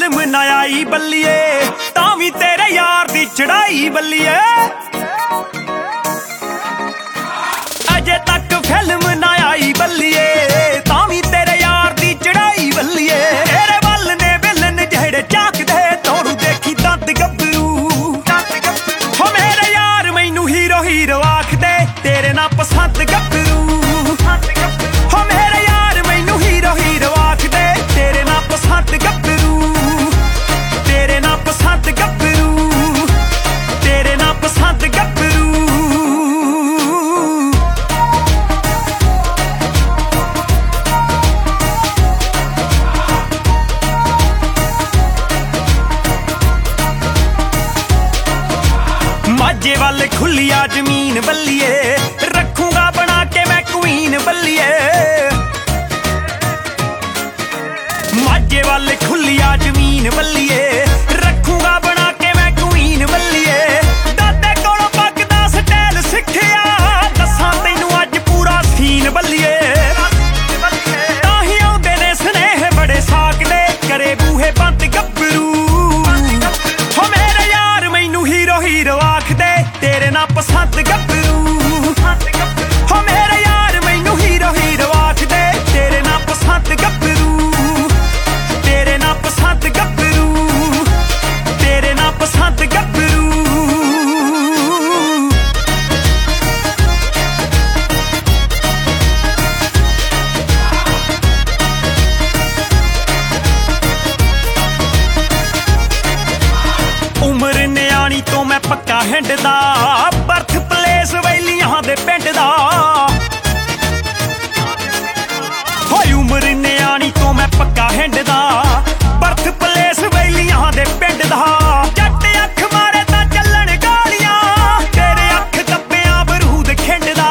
film ना आई बल्लिए तावी तेरे यार दी चढ़ाई बल्लिए अजे तक फिल्म ना आई बल्लिए तावी तेरे यार दी चढ़ाई बल्लिए तेरे वल ने विलन जेड़े झाकदे तोड़ू देखी दंद गब्बरू हो मेरे यार मैनू हीरो हीरो आखदे तेरे ना पसंद गब्बरू हो मेरे यार मैनू हीरो हीरो आखदे तेरे ना पसंद गब्बरू तेरे ना पसंद गब्बरू तेरे ना पसंद गब्बरू माजे वाले खुलिया जमीन बल्लिए रखूंगा बना के मैं क्वीन बल्लिए माजे वाले खुलिया जमीन बल्लिए रखूंगा बना के मैं क्वीन बल्लिए दादे कोलों पकदा स्टाइल सिखिया दसां तैनू अज पूरा सीन बल्लिए ताही आउंदे ने स्नेह बड़े साकदे करे बूहे बंद गब्बरू हो मेरे यार मैनू हीरो हीरो आखदे तेरे ना पसंद गब्बरू हो मेरे यार मैनू हीरो हीरो आखदे तेरे ना पसंद गब्बरू तेरे ना पसंद गब्बरू तेरे ना पसंद गब्बरू उम्र न्याणी तो मैं पक्का हिंडदा बर्थ प्लेस वैलियां दे पिंड दा होई उम्र न्याणी तो मैं पक्का हिंडदा बर्थ प्लेस वैलियां दे पिंड दा जट अख मारे तां चलन गालियां तेरे अख दब्बियां बरूद खिंडदा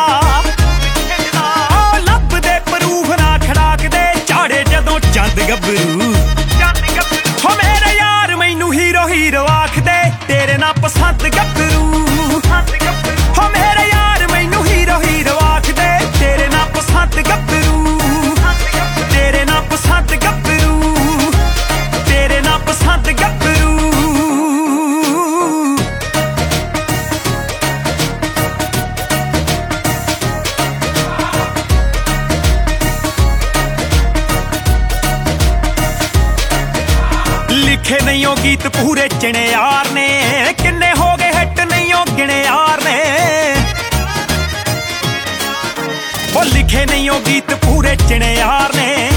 लभदे प्रूफ ना खड़ाकदे झाड़े जदों चंद गब्बरू हो मेरे यार मैनू हीरो हीरो आखदे तेरे ना पसंद गब्बरू हो मेरे यार मैनू हीरो हीरो आखदे तेरे ना पसंद गब्बरू तेरे ना पसंद गब्बरू तेरे ना पसंद गब्बरू लिखे नहीं हो गीत पूरे चिने यार ने किन्ने हो गए हिट नहीं हो गिने यार ने ओ लिखे नहीं हो गीत पूरे चिने यार ने